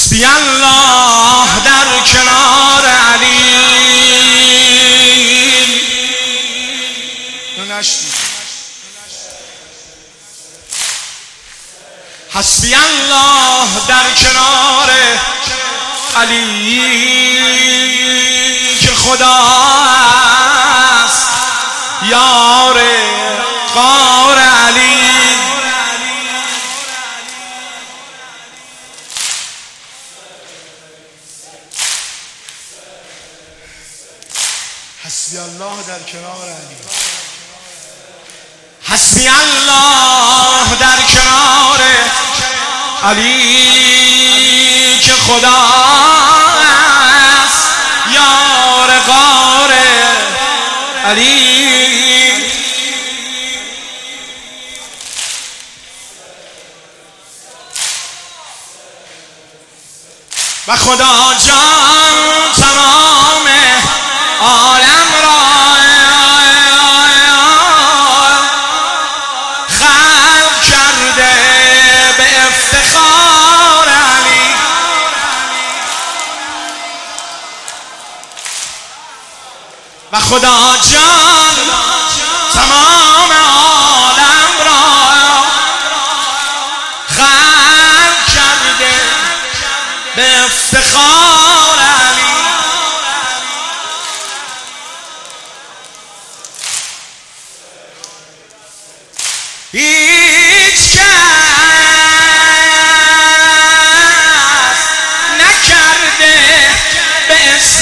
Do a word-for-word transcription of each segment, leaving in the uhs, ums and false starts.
حسبی الله در کنار علی. حسبی الله در کنار علی که خدا است یار غار علی. حسبی الله در کنار علی. حسبی الله در کنار علی که خدا است یار غار علی. و خدا جان تمام عالم را خلق کرده به افتخار علی. و خدا جان تمام عالم را خلق کرده به افتخار علی. هیچ کس نکرده به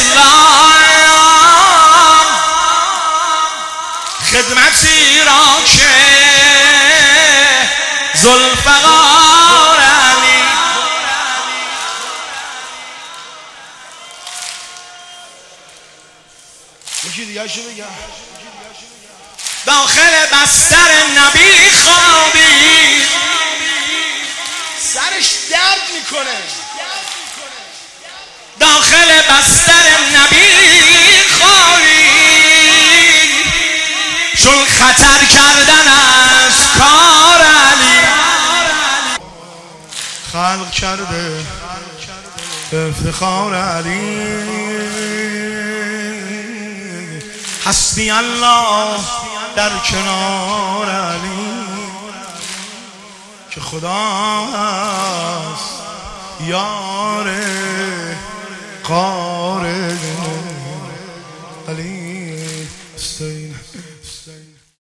اسلام خدمتی را که ذوالفقار علی. یکی دیگه شو بگم. داخل بستر نبی خوابی سرش درد میکنه. داخل بستر نبی خوابی چون خطر کردن از کار علی. خلق کرده به افتخار علی. حسبی الله در کنار علی که خدا است یار غار